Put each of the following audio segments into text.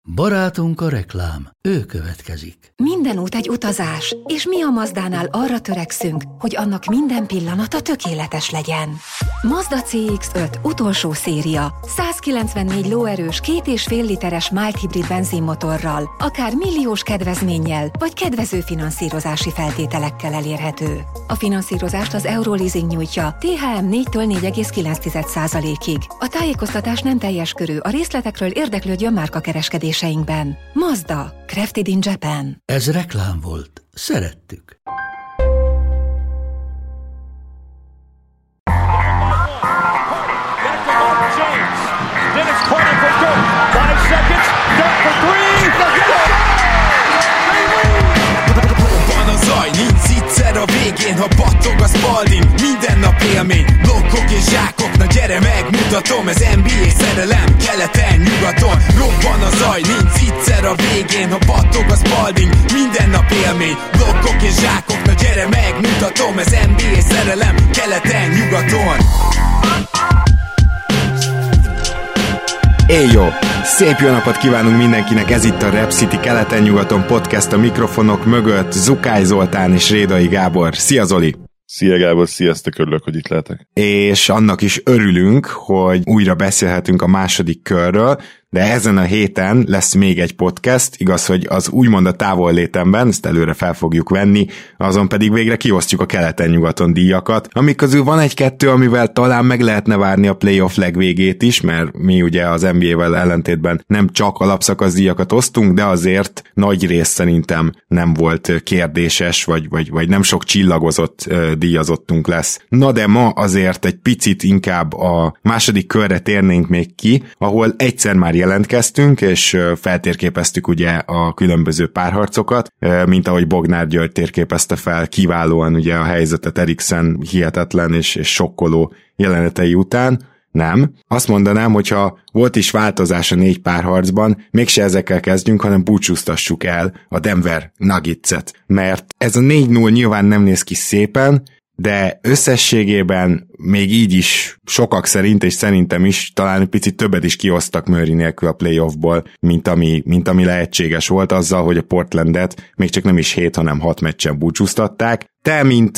Barátunk a reklám, ő következik. Minden út egy utazás, és mi a Mazdánál arra törekszünk, hogy annak minden pillanata tökéletes legyen. Mazda CX-5 utolsó széria, 194 lóerős 2,5 literes mild hibrid benzinmotorral, akár milliós kedvezménnyel, vagy kedvező finanszírozási feltételekkel elérhető. A finanszírozást az Euroleasing nyújtja, THM 4-től 4,9%-ig. A tájékoztatás nem teljes körű, a részletekről érdeklődjön márkakereskedéseinkben. Mazda, crafted in Japan. Ez reklám volt. Szerettük. A végén, ha battog a Spalding, minden nap élmény, blokkok és zsákok, na gyere megmutatom, ez NBA szerelem, keleten, nyugaton, robban a zaj, nincs egyszer a végén, ha battog a Spalding, minden nap élmény, blokkok és zsákok, na gyere megmutatom, ez NBA szerelem, keleten, nyugaton. Éjjó! Szép jó napot kívánunk mindenkinek, ez itt a Rap City keleten-nyugaton podcast, a mikrofonok mögött Zukály Zoltán és Rédai Gábor. Szia Zoli! Szia Gábor, sziasztok, örülök, hogy itt lehetek. És annak is örülünk, hogy újra beszélhetünk a második körről, de ezen a héten lesz még egy podcast, igaz, hogy az úgymond a távollétemben, ezt előre fel fogjuk venni, azon pedig végre kiosztjuk a keleten-nyugaton díjakat, amik közül van egy-kettő, amivel talán meg lehetne várni a playoff legvégét is, mert mi ugye az NBA-vel ellentétben nem csak alapszakasz díjakat osztunk, de azért nagy rész szerintem nem volt kérdéses, vagy nem sok csillagozott díjazottunk lesz. Na de ma azért egy picit inkább a második körre térnénk még ki, ahol egyszer már jelentkeztünk, és feltérképeztük ugye a különböző párharcokat, mint ahogy Bognár György térképezte fel kiválóan ugye a helyzetet Eriksen hihetetlen és sokkoló jelenetei után. Nem. Azt mondanám, hogyha volt is változás a 4 párharcban, mégse ezekkel kezdjünk, hanem búcsúztassuk el a Denver Nuggets-et. Mert ez a 4-0 nyilván nem néz ki szépen, de összességében még így is sokak szerint, és szerintem is talán egy picit többet is kiosztak Murray nélkül a playoffból, mint ami lehetséges volt azzal, hogy a Portlandet még csak nem is 7, hanem 6 meccsen búcsúztatták. Te, mint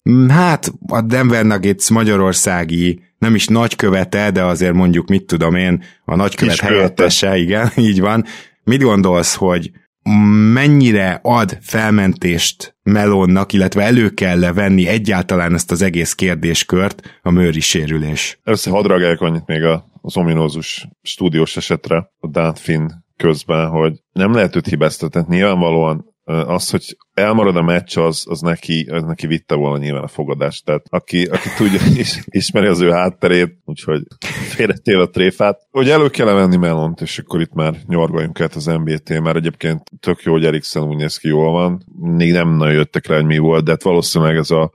a Denver Nuggets magyarországi nem is nagykövete, de azért mondjuk mit tudom én, a nagykövet helyettese, igen, így van. Mit gondolsz, hogy mennyire ad felmentést Melonnak, illetve elő kell venni egyáltalán ezt az egész kérdéskört a Murray sérülés? Először hadd reagálják annyit még az ominózus stúdiós esetre a Dan Finn közben, hogy nem lehet őt hibáztatni. Nyilvánvalóan az, hogy elmarad a meccs, az neki vitte volna nyilván a fogadást. Tehát aki tudja, ismeri az ő hátterét, úgyhogy félretél a tréfát. Hogy elő kell venni Melont, és akkor itt már nyargaljunk át az NBA-t, mert egyébként tök jó, hogy Eriksen úgy néz ki, jól van. Még nem nagyon jöttek rá, hogy mi volt, de hát valószínűleg ez a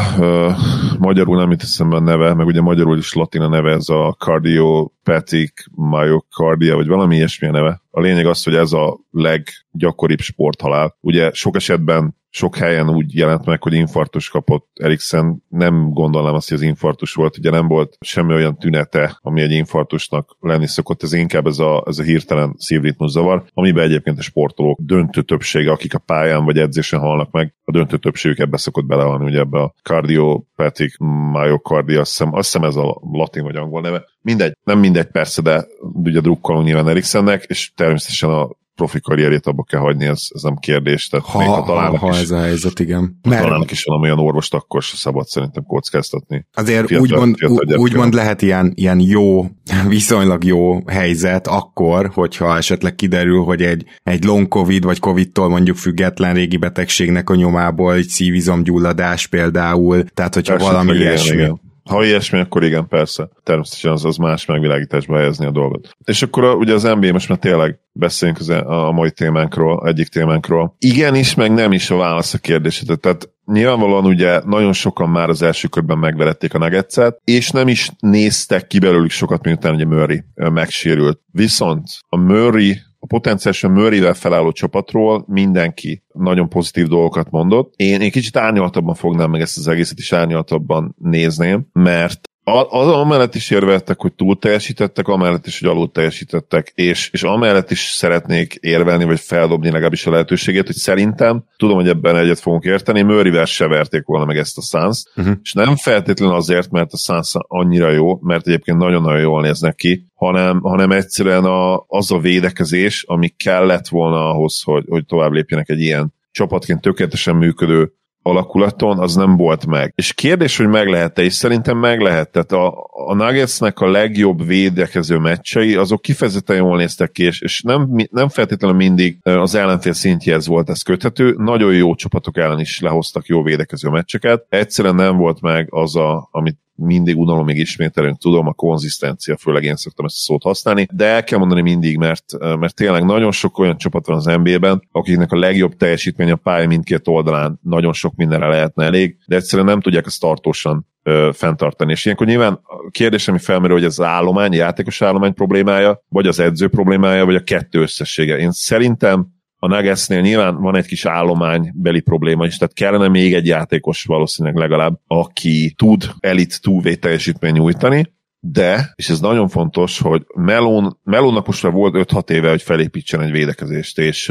magyarul nem itt eszembe a neve, meg ugye magyarul is latin a neve, ez a cardiopathic myocardia, vagy valami ilyesmi a neve. A lényeg az, hogy ez a leggyakoribb sporthalál. Ugye sok esetben, sok helyen úgy jelent meg, hogy infarktus kapott Eriksen. Nem gondolnám azt, hogy az infarktus volt, ugye nem volt semmi olyan tünete, ami egy infarktusnak lenni szokott, ez inkább ez a hirtelen szívritmuszavar, amiben egyébként a sportolók döntő többsége, akik a pályán vagy edzésen halnak meg, a döntő többségük ebbe szokott belehalni, ugye ebbe a cardiopathic myocardia, azt hiszem ez a latin vagy angol neve. Mindegy, nem mindegy persze, de ugye drukkolunk nyilván Eriksennek, és természetesen a profi karrierjét abba kell hagyni, ez nem kérdés. Tehát ha ez a helyzet, igen. Találnak is valami olyan orvost, akkor se szabad szerintem kockáztatni. Azért úgymond lehet ilyen jó, viszonylag jó helyzet akkor, hogyha esetleg kiderül, hogy egy long covid vagy covidtól mondjuk független régi betegségnek a nyomából egy szívizomgyulladás például, tehát hogyha persze, valami ilyesmi. Igen. Ha ilyesmi, akkor igen, persze. Természetesen az más megvilágításba helyezni a dolgot. És akkor ugye az NBA, most már tényleg beszéljünk a mai témánkról, egyik témánkról. Igenis, meg nem is a válasz a kérdésre. Tehát nyilvánvalóan ugye nagyon sokan már az első körben megverették a Nuggets-et, és nem is néztek ki belőlük sokat, miután ugye Murray megsérült. Viszont a potenciálisan Murrayvel felálló csapatról mindenki nagyon pozitív dolgokat mondott. Én kicsit árnyaltabban fognám meg ezt az egészet, és árnyaltabban nézném, mert Amellett is érveltek, hogy túl teljesítettek, amellett is, hogy alul teljesítettek, és amellett is szeretnék érvelni, vagy feldobni legalábbis a lehetőségét, hogy szerintem, tudom, hogy ebben egyet fogunk érteni, Murrayvel se verték volna meg ezt a Suns, és nem feltétlenül azért, mert a Suns annyira jó, mert egyébként nagyon-nagyon jól néznek ki, hanem egyszerűen az a védekezés, ami kellett volna ahhoz, hogy tovább lépjenek egy ilyen csapatként tökéletesen működő alakulaton, az nem volt meg. És kérdés, hogy meg lehet-e, és szerintem meg lehet. Tehát a Nuggetsnek a legjobb védekező meccsei, azok kifejezetten jól néztek ki, és nem feltétlenül mindig az ellenfél szintjéhez volt ez köthető. Nagyon jó csapatok ellen is lehoztak jó védekező meccseket. Egyszerűen nem volt meg az, amit mindig unalomig ismételünk, tudom, a konzisztencia, főleg én szoktam ezt a szót használni, de el kell mondani mindig, mert tényleg nagyon sok olyan csapat van az NBA-ben, akiknek a legjobb teljesítmény a pálya mindkét oldalán nagyon sok mindenre lehetne elég, de egyszerűen nem tudják ezt tartósan fenntartani. És ilyenkor nyilván a kérdés, ami felmerül, hogy ez az állomány, játékos állomány problémája, vagy az edző problémája, vagy a kettő összessége. Én szerintem a Nuggetsnél nyilván van egy kis állománybeli probléma is, tehát kellene még egy játékos valószínűleg legalább, aki tud elit 2V teljesítmény nyújtani, de, és ez nagyon fontos, hogy Melónak most már volt 5-6 éve, hogy felépítsen egy védekezést, és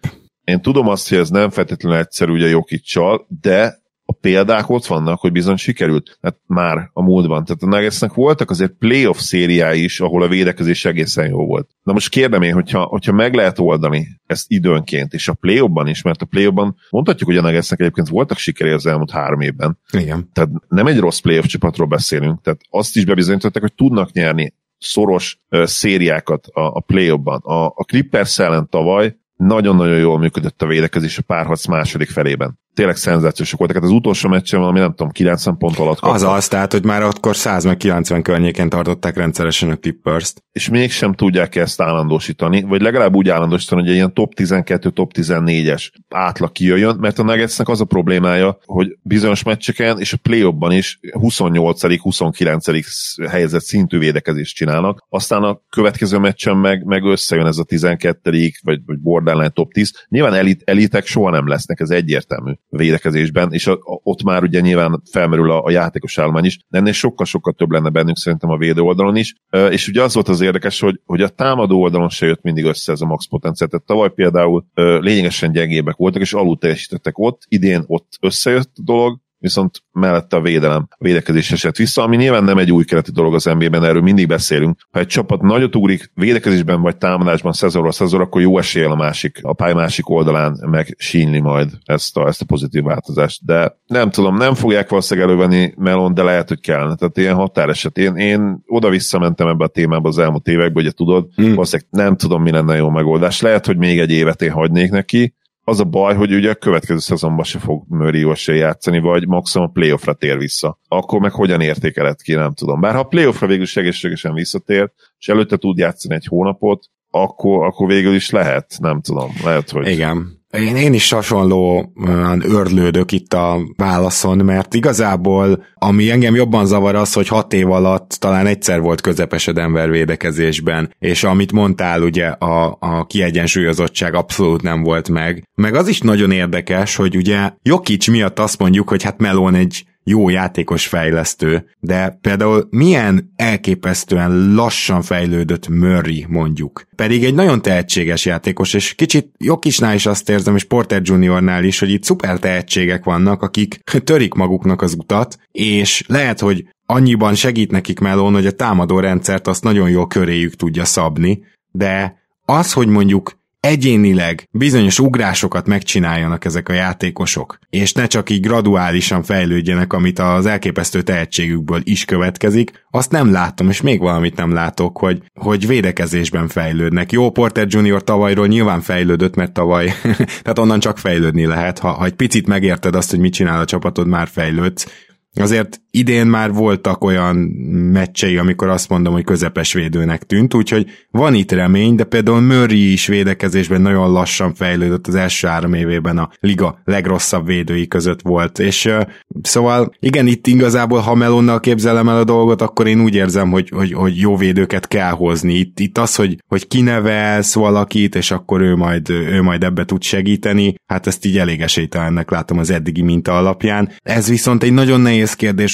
én tudom azt, hogy ez nem feltétlenül egyszerű ugye Jokic-sal, de a példák ott vannak, hogy bizony sikerült. Hát már a múltban. Tehát a Nuggetsnek voltak azért playoff szériái is, ahol a védekezés egészen jó volt. Na most kérdem én, hogyha meg lehet oldani ezt időnként, és a playoffban is, mert a playoffban mondhatjuk, hogy a Nuggetsnek egyébként voltak sikerei az elmúlt 3 évben. Igen. Tehát nem egy rossz playoff csapatról beszélünk, tehát azt is bebizonyították, hogy tudnak nyerni szoros szériákat a playoffban. A Clippers ellen tavaly nagyon-nagyon jól működött a védekezés a párharc második felében. Tényleg szenzációsok voltak. Hát az utolsó meccsen valami, nem tudom, 90 pont alatt kaptak. Az, tehát, hogy már akkor 100-90 környékén tartották rendszeresen a Clippers-t. És mégsem tudják ezt állandósítani, vagy legalább úgy állandósítani, hogy egy ilyen top 12, top 14-es átlag kijöjjön, mert a Nuggetsnek az a problémája, hogy bizonyos meccseken és a play-offban is 28., 29. helyezett szintű védekezést csinálnak, aztán a következő meccsen meg összejön ez a 12. vagy borderline top 10. Nyilván elitek soha nem lesznek, ez egyértelmű védekezésben, és ott már ugye nyilván felmerül a játékos állomány is, de ennél sokkal-sokkal több lenne bennünk szerintem a védő oldalon is, és ugye az volt az érdekes, hogy a támadó oldalon se jött mindig össze ez a max potenciál, tehát tavaly például lényegesen gyengébbek voltak, és alul teljesítettek ott, idén ott összejött a dolog, viszont mellette a védekezés esett vissza, ami nyilván nem egy új keleti dolog az NBA-ben, erről mindig beszélünk. Ha egy csapat nagyot ugrik védekezésben vagy támadásban szezonról szezonra, akkor jó eséllyel a pálya másik oldalán meg sínli majd ezt a pozitív változást. De nem tudom, nem fogják valószínűleg elővenni Melon, de lehet, hogy kellene. Tehát ilyen határeset. Én oda-vissza mentem ebbe a témába az elmúlt években, ugye tudod, valószínűleg nem tudom, mi lenne jó megoldás. Lehet, hogy még egy évet én hagynék neki. Az a baj, hogy ugye a következő szezonban se fog Murray jó esélye játszani, vagy maximum a playoffra tér vissza. Akkor meg hogyan értékeled ki, nem tudom. Bár ha a playoffra végül is egészségesen visszatér, és előtte tud játszani egy hónapot, akkor végül is lehet, nem tudom. Lehet, hogy... Igen. Én is hasonlóan örlődök itt a válaszon, mert igazából ami engem jobban zavar az, hogy 6 év alatt talán egyszer volt közepes a Denver védekezésben, és amit mondtál, ugye a kiegyensúlyozottság abszolút nem volt meg. Meg az is nagyon érdekes, hogy ugye Jokic miatt azt mondjuk, hogy hát Melon egy jó játékos fejlesztő, de például milyen elképesztően lassan fejlődött Murray mondjuk. Pedig egy nagyon tehetséges játékos, és kicsit Jokicnál is azt érzem, és Porter Juniornál is, hogy itt szuper tehetségek vannak, akik törik maguknak az utat, és lehet, hogy annyiban segít nekik Melon, hogy a támadó rendszert azt nagyon jól köréjük tudja szabni, de az, hogy mondjuk egyénileg bizonyos ugrásokat megcsináljanak ezek a játékosok, és ne csak így graduálisan fejlődjenek, amit az elképesztő tehetségükből is következik, azt nem látom, és még valamit nem látok, hogy védekezésben fejlődnek. Jó, Porter Junior tavalyról nyilván fejlődött, mert tavaly, tehát onnan csak fejlődni lehet, ha egy picit megérted azt, hogy mit csinál a csapatod, már fejlődsz. Azért idén már voltak olyan meccsei, amikor azt mondom, hogy közepes védőnek tűnt, úgyhogy van itt remény, de például Murray is védekezésben nagyon lassan fejlődött, az első 3 évében a liga legrosszabb védői között volt, és szóval igen, itt igazából, ha Melonnal képzelem el a dolgot, akkor én úgy érzem, hogy jó védőket kell hozni. Itt az, hogy kinevelsz valakit, és akkor ő majd ebbe tud segíteni, hát ezt így elég esélytelennek látom az eddigi minta alapján. Ez viszont egy nagyon nehéz kérdés,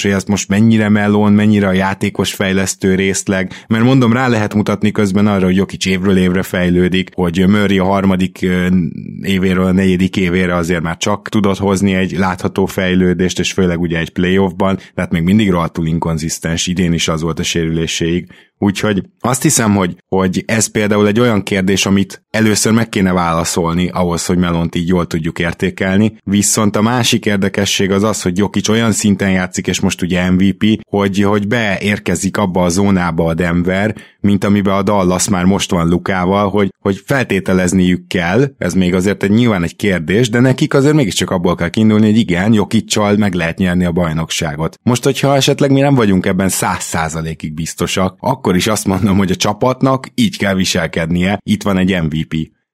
hogy ezt most mennyire melón, mennyire a játékos fejlesztő részleg, mert mondom, rá lehet mutatni közben arra, hogy Jokic évről évre fejlődik, hogy Murray a harmadik évéről a negyedik évére azért már csak tudott hozni egy látható fejlődést, és főleg ugye egy playoffban, tehát még mindig rohadtul inkonzisztens, idén is az volt a sérüléséig. Úgyhogy azt hiszem, hogy ez például egy olyan kérdés, amit először meg kéne válaszolni ahhoz, hogy Melont így jól tudjuk értékelni, viszont a másik érdekesség az, hogy Jokic olyan szinten játszik, és most ugye MVP, hogy beérkezik abba a zónába a Denver, mint amiben a Dallas már most van Lukával, hogy feltételezniük kell, ez még azért nyilván egy kérdés, de nekik azért mégiscsak abból kell kiindulni, hogy igen, Jokic-csal meg lehet nyerni a bajnokságot. Most, hogyha esetleg mi nem vagyunk ebben 100%-ig biztosak, akkor is azt mondom, hogy a csapatnak így kell viselkednie, itt van egy MVP.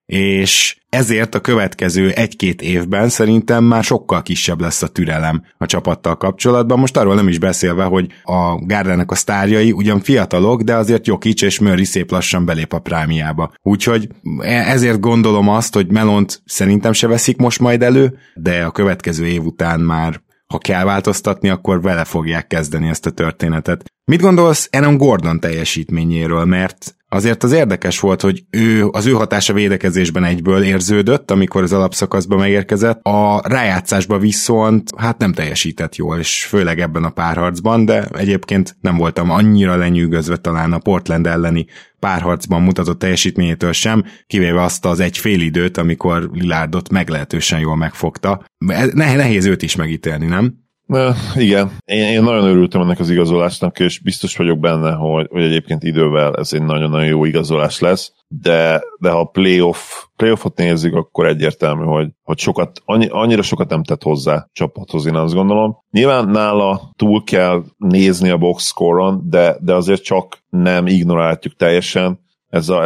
És ezért a következő 1-2 évben szerintem már sokkal kisebb lesz a türelem a csapattal kapcsolatban. Most arról nem is beszélve, hogy a Gardennek a sztárjai ugyan fiatalok, de azért Jokic és Murray szép lassan belép a prámiába. Úgyhogy ezért gondolom azt, hogy Melont szerintem se veszik most majd elő, de a következő év után már, ha kell változtatni, akkor vele fogják kezdeni ezt a történetet. Mit gondolsz Aaron Gordon teljesítményéről, mert azért az érdekes volt, hogy az ő hatása védekezésben egyből érződött, amikor az alapszakaszba megérkezett, a rájátszásban viszont hát nem teljesített jól, és főleg ebben a párharcban, de egyébként nem voltam annyira lenyűgözve talán a Portland elleni párharcban mutatott teljesítményétől sem, kivéve azt az egy fél időt, amikor Lillardot meglehetősen jól megfogta. Nehéz őt is megítélni, nem? Igen, én nagyon örültem ennek az igazolásnak, és biztos vagyok benne, hogy egyébként idővel ez egy nagyon-nagyon jó igazolás lesz, de ha a playoffot nézzük, akkor egyértelmű, hogy annyira sokat nem tett hozzá csapathoz, én azt gondolom. Nyilván nála túl kell nézni a box score-on, de azért csak nem ignorálhatjuk teljesen. Ez a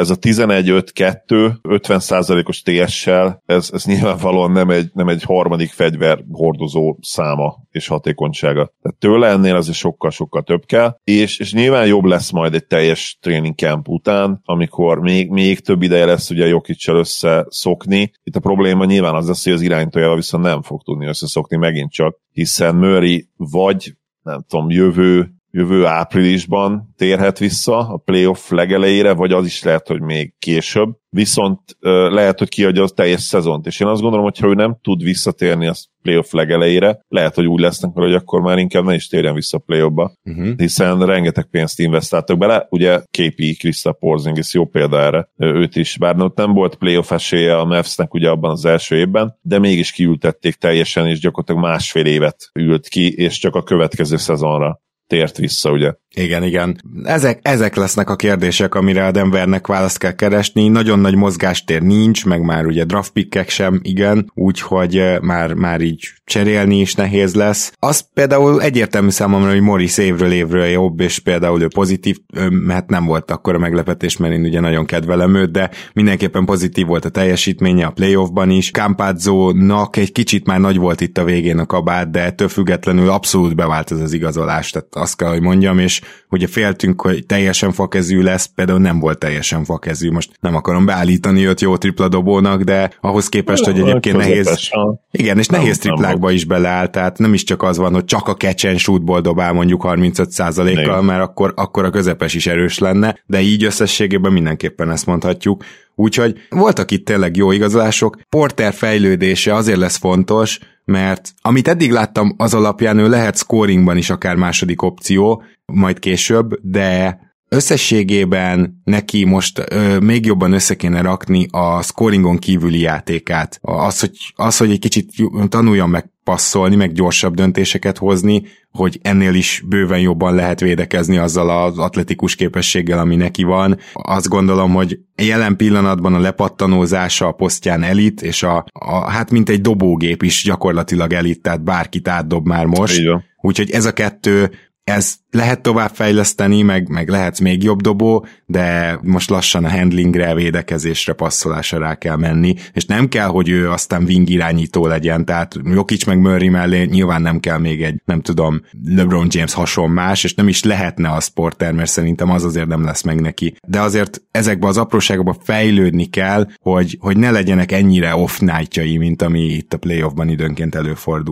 11-5-2, 50%-os TS-sel, ez nyilvánvalóan nem egy harmadik fegyver hordozó száma és hatékonysága. Tehát tőle ennél azért sokkal-sokkal több kell, és nyilván jobb lesz majd egy teljes training camp után, amikor még több ideje lesz ugye Jokic-sel összeszokni. Itt a probléma nyilván az lesz, hogy az irányítójával viszont nem fog tudni összeszokni megint csak, hiszen Murray vagy, nem tudom, jövő áprilisban térhet vissza a playoff legelejére, vagy az is lehet, hogy még később, viszont lehet, hogy kiadja a teljes szezont, és én azt gondolom, hogy ha ő nem tud visszatérni a playoff legelejére, lehet, hogy úgy lesznek, hogy akkor már inkább ne is térjen vissza a playoffba, hiszen rengeteg pénzt investáltak bele, ugye KP, Kristaps Porzingis jó példa erre, őt is, bár nem volt playoff esélye a Mavsnek ugye abban az első évben, de mégis kiültették teljesen, és gyakorlatilag 1,5 évet ült ki, és csak a következő szezonra tért vissza, ugye? Igen. Ezek lesznek a kérdések, amire a Denvernek választ kell keresni. Nagyon nagy mozgástér nincs, meg már ugye draft pickek sem, igen, úgyhogy már így cserélni is nehéz lesz. Az például egyértelmű számomra, hogy Morris évről évről jobb, és például ő pozitív, hát nem volt akkora meglepetés, mert én ugye nagyon kedvelem őt, de mindenképpen pozitív volt a teljesítménye a playoffban is. Campazzo-nak egy kicsit már nagy volt itt a végén a kabát, de ettől függetlenül abszolút bevált ez az igazolás, tehát azt kell, hogy mondjam, és ugye féltünk, hogy teljesen fakezű lesz, például nem volt teljesen fakezű, most nem akarom beállítani őt jó tripladobónak, de ahhoz képest, hogy egyébként nehéz, igen, és nehéz triplákba is beleáll, tehát nem is csak az van, hogy csak a catch and shootból dobál mondjuk 35%-kal, mert akkor a közepes is erős lenne, de így összességében mindenképpen ezt mondhatjuk. Úgyhogy voltak itt tényleg jó igazolások. Porter fejlődése azért lesz fontos, mert amit eddig láttam, az alapján ő lehet scoringban is akár második opció, majd később, de összességében neki most még jobban össze kéne rakni a scoringon kívüli játékát. Az, hogy egy kicsit tanuljon meg passzolni, meg gyorsabb döntéseket hozni, hogy ennél is bőven jobban lehet védekezni azzal az atletikus képességgel, ami neki van. Azt gondolom, hogy jelen pillanatban a lepattanózása a posztján elit, és hát mint egy dobógép is gyakorlatilag elit, tehát bárkit átdob már most. Úgyhogy ez a kettő, ez lehet továbbfejleszteni, meg lehetsz még jobb dobó, de most lassan a handlingre, védekezésre, passzolásra rá kell menni, és nem kell, hogy ő aztán wing irányító legyen, tehát Jokic meg Murray mellé nyilván nem kell még egy, nem tudom, LeBron James hasonmás, és nem is lehetne az Porter, mert szerintem az azért nem lesz meg neki. De azért ezekbe az apróságokba fejlődni kell, hogy ne legyenek ennyire off-nightjai, mint ami itt a playoffban időnként előfordult.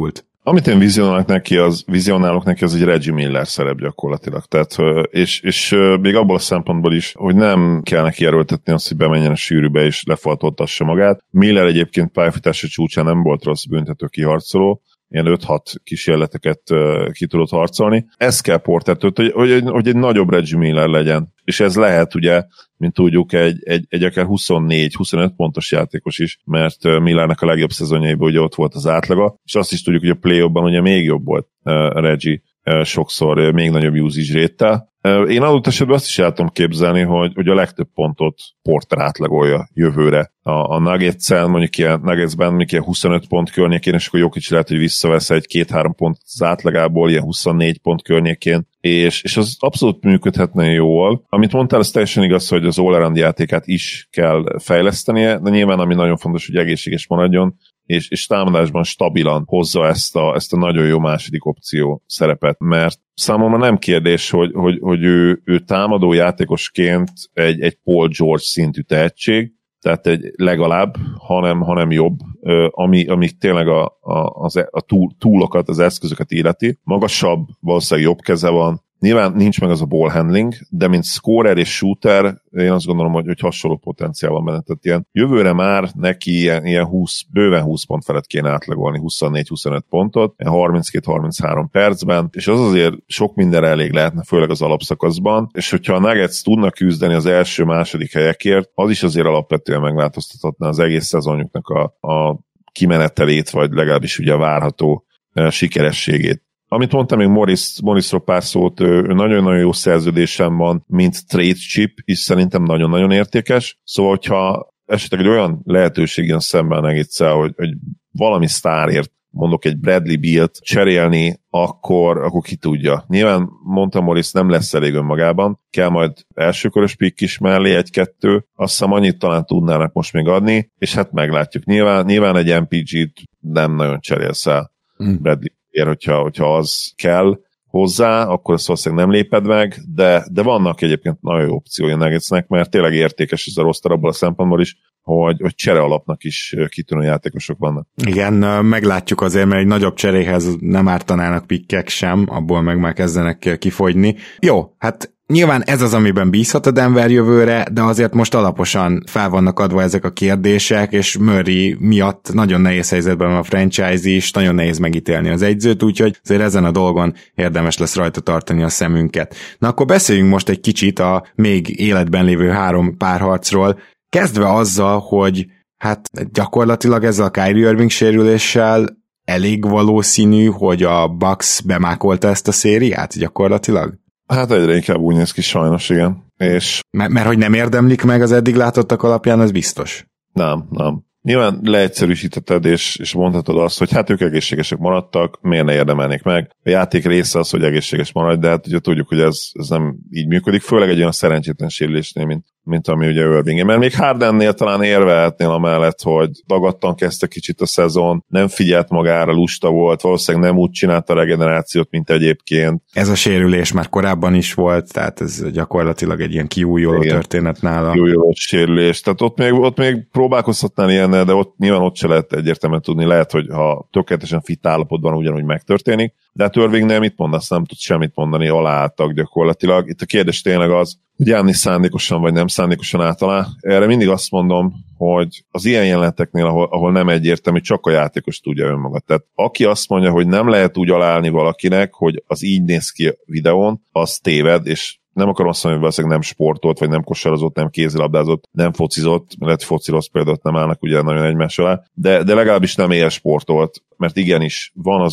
Amit én vizionálok neki, az egy Reggie Miller szerep gyakorlatilag. Tehát, és még abból a szempontból is, hogy nem kell neki erőltetni azt, hogy bemenjen a sűrűbe és lefaltoltassa magát. Miller egyébként pályafutása csúcsán nem volt rossz büntető kiharcoló, ilyen 5-6 kísérleteket ki tudott harcolni. Ez kell Portertől, hogy egy nagyobb Reggie Miller legyen. És ez lehet ugye, mint tudjuk, egy akár 24-25 pontos játékos is, mert Millernek a legjobb szezonjaiban ugye ott volt az átlaga, és azt is tudjuk, hogy a play-offban ugye még jobb volt Reggie sokszor még nagyobb usage rate-tel. Én adott esetben azt is el tudom képzelni, hogy a legtöbb pontot Porter átlagolja jövőre. A Nuggets-en, mondjuk ilyen Nuggetsben ilyen 25 pont környékén, és akkor Jokic lehet, hogy visszavesz egy 2-3 pont az átlagából, ilyen 24 pont környékén, és az abszolút működhetne jól. Amit mondtál, az teljesen igaz, hogy az all-around játékát is kell fejlesztenie, de nyilván ami nagyon fontos, hogy egészséges maradjon, és támadásban stabilan hozza ezt a nagyon jó második opció szerepet, mert számomra nem kérdés, hogy ő támadó játékosként egy Paul George szintű tehetség, tehát egy legalább, hanem jobb, ami tényleg a túlokat, az eszközöket illeti. Magasabb, valószínűleg jobb keze van. Nyilván nincs meg az a ball handling, de mint scorer és shooter, én azt gondolom, hogy hasonló potenciál van benne. Tehát ilyen jövőre már neki ilyen bőven 20 pont felett kéne átlagolni, 24-25 pontot, 32-33 percben, és az azért sok mindenre elég lehetne, főleg az alapszakaszban, és hogyha a Nuggets tudnak küzdeni az első-második helyekért, az is azért alapvetően megváltoztathatná az egész szezonjuknak a kimenetelét, vagy legalábbis ugye a várható sikerességét. Amit mondtam még Morrisról pár szót, ő nagyon-nagyon jó szerződésem van, mint trade chip, és szerintem nagyon-nagyon értékes. Szóval, hogyha esetleg egy olyan lehetőség jön szemben egészen, hogy valami sztárért, mondok egy Bradley Bealt cserélni, akkor ki tudja. Nyilván mondtam, Morris nem lesz elég önmagában, kell majd elsőkörös pick is mellé, 1-2, azt hiszem annyit talán tudnának most még adni, és hát meglátjuk. Nyilván egy MPG-t nem nagyon cserélsz el Bradley. Hogyha az kell hozzá, akkor ezt valószínűleg nem léped meg, de vannak egyébként nagyon jó opciói a Nuggetsnek, mert tényleg értékes ez a roster abban a szempontból is, hogy csere alapnak is kitűnő játékosok vannak. Igen, meglátjuk azért, mert egy nagyobb cseréhez nem ártanának pikkek sem, abból meg már kezdenek kifogyni. Jó, hát nyilván ez az, amiben bízhat a Denver jövőre, de azért most alaposan fel vannak adva ezek a kérdések, és Murray miatt nagyon nehéz helyzetben van a franchise is, nagyon nehéz megítélni az egyzőt, úgyhogy azért ezen a dolgon érdemes lesz rajta tartani a szemünket. Na akkor beszéljünk most egy kicsit a még életben lévő 3 párharcról, kezdve azzal, hogy hát gyakorlatilag ezzel a Kyrie Irving sérüléssel elég valószínű, hogy a Bucks bemákolta ezt a szériát gyakorlatilag? Hát egyre inkább úgy néz ki sajnos, igen. És mert hogy nem érdemlik meg az eddig látottak alapján, az biztos. Nem. Nyilván leegyszerűsítetted, és mondhatod azt, hogy hát ők egészségesek maradtak, miért ne érdemelnék meg. A játék része az, hogy egészséges maradj, de hát ugye tudjuk, hogy ez nem így működik, főleg egy olyan szerencsétlen sérülésnél, mint ami ugye Irving. Mert még Hardennél talán érvehetnél amellett, hogy dagadtan kezdte kicsit a szezon, nem figyelt magára, lusta volt, valószínűleg nem úgy csinálta a regenerációt, mint egyébként. Ez a sérülés már korábban is volt, tehát ez gyakorlatilag egy ilyen kiújuló történet nála. Kiújuló sérülés. Tehát ott még próbálkozhatnál ilyennel, de nyilván ott se lehet egyértelműen tudni. Lehet, hogy ha tökéletesen fit állapotban ugyanúgy megtörténik, de hát Irvingnél mit mondasz, nem tud semmit mondani, aláálltak gyakorlatilag. Itt a kérdés tényleg az, hogy Giannis szándékosan vagy nem szándékosan állt alá. Erre mindig azt mondom, hogy az ilyen jeleneteknél, ahol nem egyértelmű, csak a játékos tudja önmaga. Tehát aki azt mondja, hogy nem lehet úgy aláállni valakinek, hogy az így néz ki a videón, az téved, és nem akarom azt mondani, hogy valószínűleg nem sportolt, vagy nem kosarazott, nem kézilabdázott, nem focizott, mert fociroz például nem állnak ugye nagyon egymás alá, de legalábbis nem élsportolt, mert igenis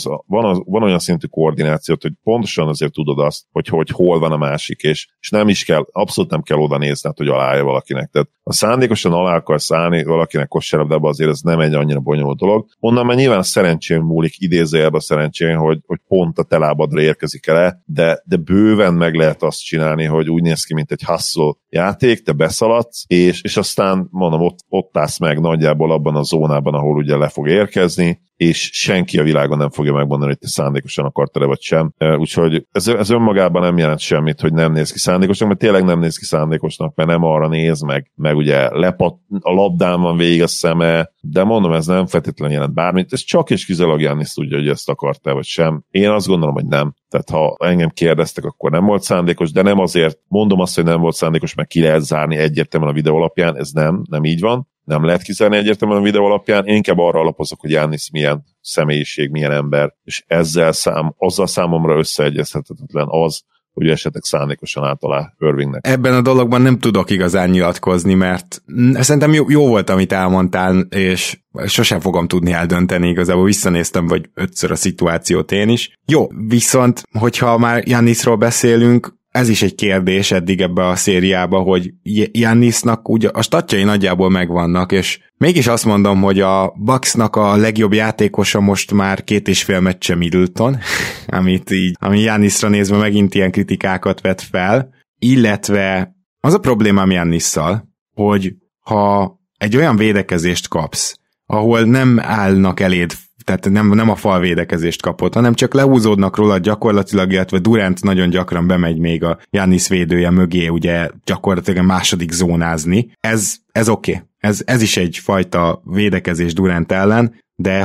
van olyan szintű koordinációt, hogy pontosan azért tudod azt, hogy hol van a másik, és nem is kell, abszolút nem kell oda nézned, hogy alállja valakinek. Tehát ha szándékosan alá akarsz állni valakinek kosárlabdában, azért ez nem egy annyira bonyolult dolog. Onnan már nyilván szerencsén múlik, idézőjelben szerencsén, hogy pont a te lábadra érkezik el, de bőven meg lehet azt csinálni, hogy úgy néz ki, mint egy hustle játék, te beszaladsz, és aztán mondom, ott állsz meg nagyjából abban a zónában, ahol ugye le fog érkezni, és senki a világon nem fogja megmondani, hogy te szándékosan akartad-e vagy sem. Úgyhogy ez önmagában nem jelent semmit, hogy nem néz ki szándékosnak, mert tényleg nem néz ki szándékosnak, mert nem arra néz meg ugye a labdán van végig a szeme, de mondom, ez nem feltétlenül jelent bármit, ez csak és kizárólag Giannis tudja, hogy ezt akarta vagy sem. Én azt gondolom, hogy nem. Tehát ha engem kérdeztek, akkor nem volt szándékos, de nem azért mondom azt, hogy nem volt szándékos, mert ki lehet zárni egyértelműen a videó alapján, ez nem így van. Nem lehet kizárni egyértelműen a videó alapján, én inkább arra alapozok, hogy Giannis milyen személyiség, milyen ember, és azzal számomra összeegyeztethetetlen az, hogy esetleg szándékosan állt alá Irvingnek. Ebben a dologban nem tudok igazán nyilatkozni, mert szerintem jó volt, amit elmondtál, és sosem fogom tudni eldönteni, igazából visszanéztem vagy 5-ször a szituációt én is. Jó, viszont, hogyha már Giannisról beszélünk, ez is egy kérdés eddig ebbe a szériába, hogy Giannisnak ugye a statjai nagyjából megvannak, és mégis azt mondom, hogy a Bucksnak a legjobb játékosa most már 2,5 meccse Middleton, ami Giannisra nézve megint ilyen kritikákat vet fel, illetve az a problémám Giannissal, hogy ha egy olyan védekezést kapsz, ahol nem állnak eléd, tehát nem a falvédekezést kapott, hanem csak lehúzódnak róla gyakorlatilag, illetve Durant nagyon gyakran bemegy még a Giannis védője mögé, ugye gyakorlatilag a második zónázni. Ez oké. Ez is egyfajta védekezés Durant ellen, de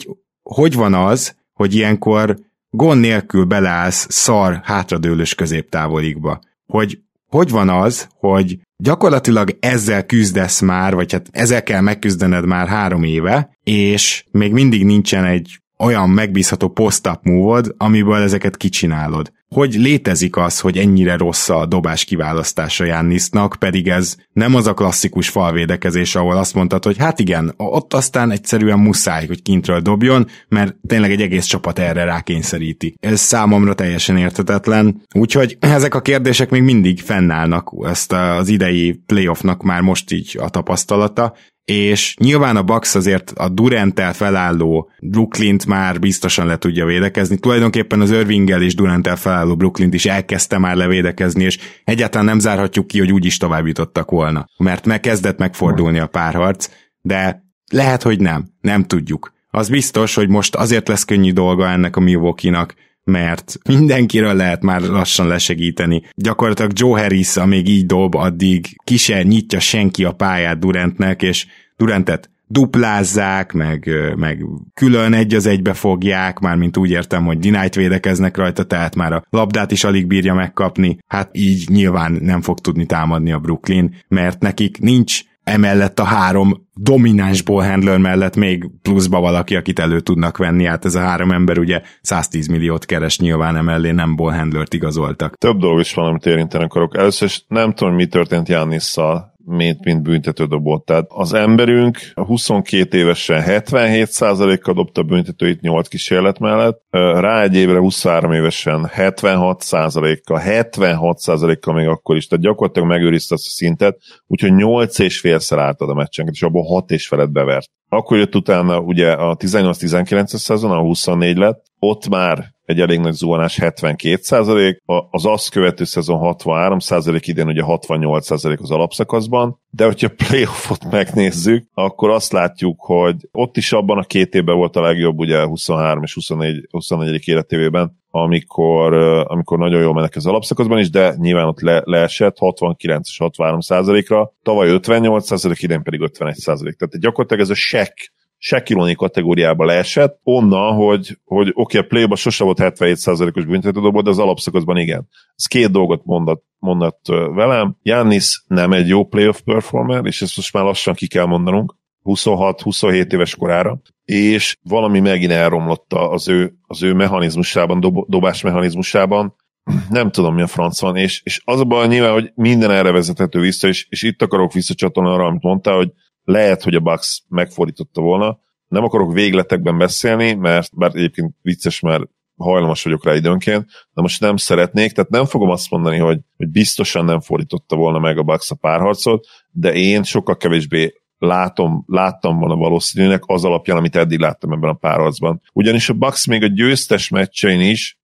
hogy van az, hogy ilyenkor gond nélkül beleállsz szar hátradőlős középtávolikba? Hogy van az, hogy gyakorlatilag ezzel küzdesz már, vagy hát ezzel kell megküzdened már 3 éve, és még mindig nincsen egy olyan megbízható post-up move-od, amiből ezeket kicsinálod. Hogy létezik az, hogy ennyire rossz a dobás kiválasztása Giannisnak, pedig ez nem az a klasszikus falvédekezés, ahol azt mondtad, hogy hát igen, ott aztán egyszerűen muszáj, hogy kintről dobjon, mert tényleg egy egész csapat erre rákényszeríti. Ez számomra teljesen érthetetlen, úgyhogy ezek a kérdések még mindig fennállnak, ezt az idei playoffnak már most így a tapasztalata, és nyilván a Bucks azért a Duranttel felálló Brooklynt már biztosan le tudja védekezni. Tulajdonképpen az Irvinggel és Duranttel felálló Brooklynt is elkezdte már levédekezni, és egyáltalán nem zárhatjuk ki, hogy úgy is tovább jutottak volna. Mert kezdett megfordulni a párharc, de lehet, hogy nem tudjuk. Az biztos, hogy most azért lesz könnyű dolga ennek a Milwaukee-nak, mert mindenkiről lehet már lassan lesegíteni. Gyakorlatilag Joe Harris, amíg így dob, addig ki se nyitja senki a pályát Durantnek, és Durantet duplázzák, meg külön 1-1 fogják, mármint úgy értem, hogy denied védekeznek rajta, tehát már a labdát is alig bírja megkapni. Hát így nyilván nem fog tudni támadni a Brooklyn, mert nekik nincs emellett a 3 domináns ballhandler mellett még pluszba valaki, akit elő tudnak venni. Hát ez a 3 ember ugye 110 milliót keres, nyilván emellé nem ballhandlert igazoltak. Több dolog is van, amit érinteni akarok. Először is nem tudom, mi történt Giannissal, mint büntetődobott. Tehát az emberünk 22 évesen 77%-kal dobta a büntetőit 8 kísérlet mellett, rá egy évre 23 évesen 76%-kal még akkor is, tehát gyakorlatilag megőrizte azt a szintet, úgyhogy 8,5-szer álltad a meccsenket, és abból 6,5-et bevert. Akkor jött utána ugye a 18-19-es szezon, a 24 lett, ott már egy elég nagy zuhanás 72%, az azt követő szezon 63%, idén ugye 68% az alapszakaszban, de hogyha a playoffot megnézzük, akkor azt látjuk, hogy ott is abban a 2 évben volt a legjobb, ugye 23 és 24. életévében, amikor nagyon jól mennek az alapszakaszban is, de nyilván ott leesett 69 és 63%-ra, tavaly 58%, idén pedig 51%. Tehát gyakorlatilag ez a Shaquille kategóriába leesett, onnan, hogy oké, a play-ban sose volt 77%-os büntetődobó, de az alapszakaszban igen. Ez 2 dolgot mondott velem. Giannis nem egy jó playoff performer, és ezt most már lassan ki kell mondanunk, 26-27 éves korára, és valami megint elromlott az ő mechanizmusában, dobás mechanizmusában, nem tudom, mi a franc van, és az a baj nyilván, hogy minden erre vezethető vissza, és itt akarok visszacsatolni arra, amit mondtál, hogy lehet, hogy a Bucks megfordította volna. Nem akarok végletekben beszélni, mert bár egyébként vicces, mert hajlamos vagyok rá időnként, de most nem szeretnék, tehát nem fogom azt mondani, hogy biztosan nem fordította volna meg a Bucks a párharcot, de én sokkal kevésbé láttam volna valószínűnek az alapján, amit eddig láttam ebben a párharcban. Ugyanis a Bucks még a győztes meccsein is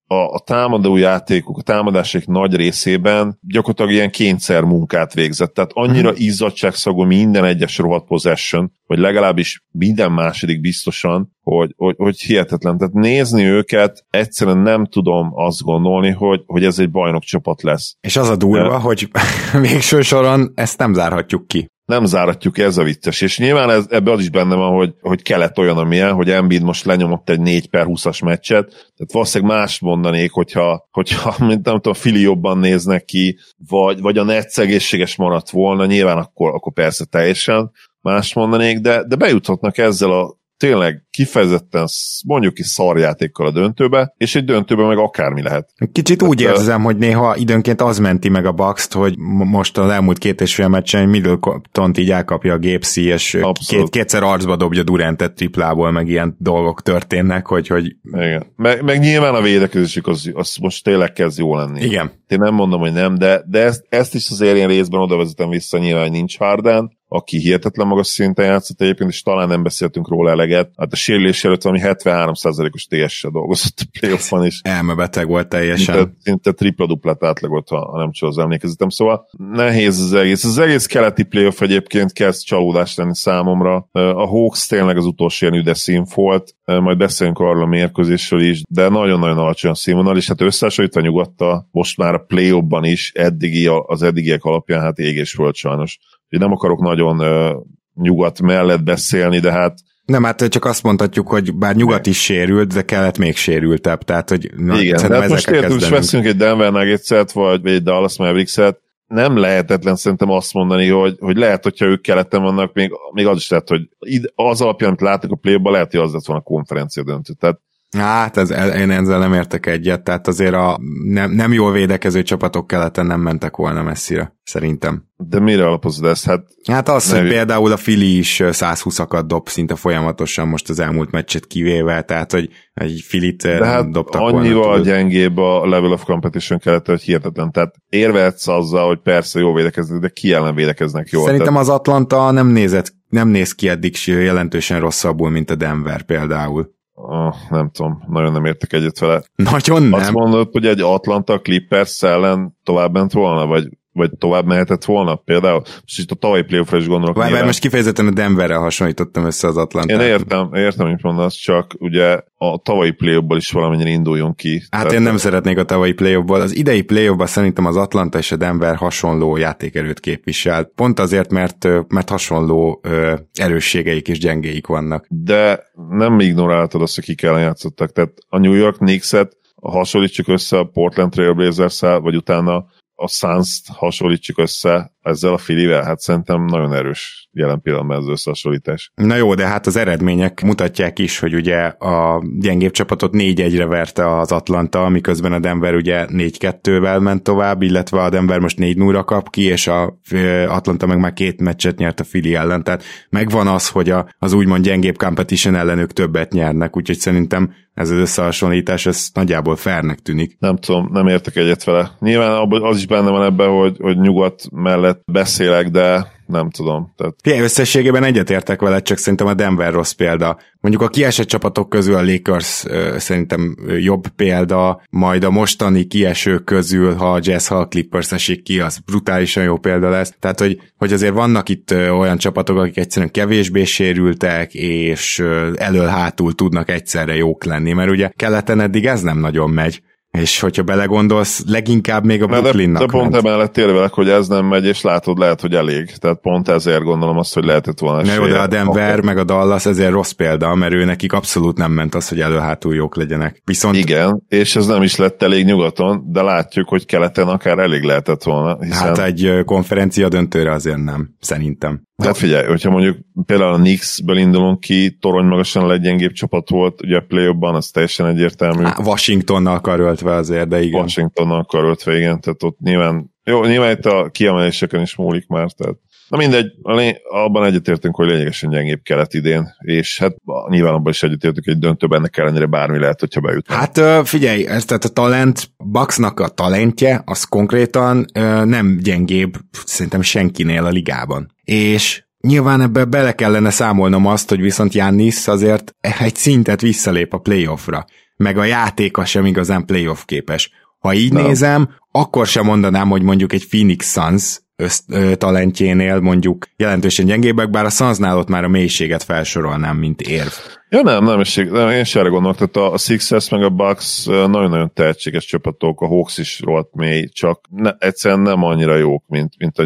a támadó játékok, a támadások nagy részében gyakorlatilag ilyen kényszer munkát végzett. Tehát annyira izzadságszagú minden egyes rohadt possession, vagy legalábbis minden második biztosan, hogy hihetetlen. Tehát nézni őket egyszerűen nem tudom azt gondolni, hogy ez egy bajnokcsapat lesz. És az a durva, hogy végső soron ezt nem zárhatjuk ki. Nem záratjuk, ez a vicces. És nyilván ebbe az is benne van, hogy kelet olyan, amilyen, hogy Embiid most lenyomott egy 4/20-as meccset, tehát valószínűleg más mondanék, hogyha mint nem tudom, Fili jobban néznek ki, vagy a Nets egészséges maradt volna, nyilván akkor persze teljesen más mondanék, de bejuthatnak ezzel a tényleg kifejezetten mondjuk ki szarjátékkal a döntőbe, és egy döntőben meg akármi lehet. Kicsit úgy érzem, hogy néha időnként az menti meg a Bucks-t, hogy most az elmúlt 2,5 meccsen Middletont így elkapja a gépszi, és kétszer arcba dobja Durantet triplából, meg ilyen dolgok történnek, hogy... Igen. Meg nyilván a védekezésük az most tényleg kezd jó lenni. Igen. Én nem mondom, hogy nem, de ezt is azért én részben oda vezetem vissza, nyilván nincs Harden, aki hihetetlen magas szinten játszott egyébként, és talán nem beszéltünk róla eleget. Hát a sérülés előtt valami 73%-os TS-sel dolgozott a playoffban is. Elmebeteg volt teljesen. Szinte tripla-duplát átlagot, ha nem csak az emlékezetem. Szóval nehéz az egész. Az egész keleti playoff egyébként kezd csalódást lenni számomra. A Hawks tényleg az utolsó ilyen üdes szín volt, majd beszélünk arról a mérkőzésről is, de nagyon-nagyon alacsony színvonal, és hát összehasonlítva nyugatta, most már a playoffban is az eddigiek alapján hát ég és föld sajnos. Én nem akarok nagyon nyugat mellett beszélni, de nem, hát csak azt mondhatjuk, hogy bár nyugat is sérült, de kelet még sérültebb, tehát hogy... Igen, de hát most értünk, és veszünk egy Denver Nuggets-et, vagy egy Dallas Mavericks-et, nem lehetetlen szerintem azt mondani, hogy lehet, hogyha ők keleten vannak, még az is lehet, hogy az alapján, amit látok a play-ban, lehet, hogy az lett volna a konferencia döntő. Tehát hát én ezzel nem értek egyet, tehát azért a nem jól védekező csapatok keleten nem mentek volna messzire, szerintem. De mire alapozod ezt? Hát az, hogy például a Philly is 120-akat dob szinte folyamatosan most az elmúlt meccset kivéve, tehát hogy egy Philit dobtak volna. Annyival gyengébb a level of competition keleten, hogy hihetetlen. Tehát érvehetsz azzal, hogy persze jól védekeznek, de ki ellen védekeznek jól. Szerintem az Atlanta nem néz ki eddig jelentősen rosszabbul, mint a Denver például. Nem tudom, nagyon nem értek egyet vele. Nagyon nem. Azt mondod, hogy egy Atlanta Clippers ellen tovább ment volna, vagy tovább mehetett volna például? Most itt a tavalyi playoffra is gondolok. Mert most kifejezetten a Denverrel hasonlítottam össze az Atlantát. Én értem, hogy mondasz, csak ugye a tavalyi playoffból is valamennyire induljon ki. Hát én nem szeretnék a tavalyi playoffból. Az idei playoffban szerintem az Atlanta és a Denver hasonló játékerőt képvisel. Pont azért, mert hasonló erősségeik és gyengéik vannak. De nem ignoráltad azt, hogy kik ellen játszottak. Tehát a New York Knicks-et hasonlítsuk össze a Portland Trail Blazers-szel, vagy utána a Suns-t hasonlítsuk össze ezzel a Phillyvel, hát szerintem nagyon erős jelen pillanatban ez összehasonlítás. Na jó, de hát az eredmények mutatják is, hogy ugye a gyengébb csapatot 4-1-re verte az Atlanta, miközben a Denver ugye 4-2-vel ment tovább, illetve a Denver most 4-0-ra kap ki, és a Atlanta meg már 2 meccset nyert a Philly ellen, tehát megvan az, hogy az úgymond gyengébb competition ellen ők többet nyernek, úgyhogy szerintem ez az összehasonlítás, ez nagyjából fairnek tűnik. Nem tudom, nem értek egyet vele. Nyilván az is benne van ebben, hogy nyugat mellett beszélek, de nem tudom. Tehát... összességében egyetértek vele, csak szerintem a Denver rossz példa. Mondjuk a kiesett csapatok közül a Lakers szerintem jobb példa, majd a mostani kiesők közül, ha a Jazz, ha a Clippers esik ki, az brutálisan jó példa lesz. Tehát, hogy azért vannak itt olyan csapatok, akik egyszerűen kevésbé sérültek, és elől-hátul tudnak egyszerre jók lenni, mert ugye keleten eddig ez nem nagyon megy. És hogyha belegondolsz, leginkább még a Brooklynnak de pont emellett érvelek, hogy ez nem megy, és látod, lehet, hogy elég. Tehát pont ezért gondolom azt, hogy lehetett volna esélye. Na jó, de a Denver meg a Dallas ezért rossz példa, mert ő nekik abszolút nem ment az, hogy elő-hátul jók legyenek. Viszont... Igen, és ez nem is lett elég nyugaton, de látjuk, hogy keleten akár elég lehetett volna. Hiszen... Hát egy konferencia döntőre azért nem, szerintem. Hát figyelj, hogyha mondjuk például a Knicksből indulunk ki, torony magasan a leggyengébb csapat volt, ugye a play-offban, az teljesen egyértelmű. Washingtonnal karöltve azért, de igen. Washingtonnal karöltve, igen, tehát ott nyilván itt a kiemeléseken is múlik már, tehát na mindegy, abban egyetértünk, hogy lényegesen gyengébb kelet idén, és hát nyilván abban is egyetértünk, hogy döntőben ennek ellenére bármi lehet, hogyha bejut. Hát figyelj, tehát a talent, Bucksnak a talentje, az konkrétan nem gyengébb szerintem senkinél a ligában. És nyilván ebbe bele kellene számolnom azt, hogy viszont Giannis azért egy szintet visszalép a playoffra. meg a játéka sem igazán playoff képes. Ha így nézem, akkor sem mondanám, hogy mondjuk egy Phoenix Suns talentjénél mondjuk jelentősen gyengébbek, bár a Sunsnál ott már a mélységet felsorolnám, mint érv. Ja nem, én sem erre gondolok, tehát a Sixers meg a Bucks nagyon-nagyon tehetséges csapatok, a Hawks is rohadt mély, csak egyszerűen nem annyira jók, mint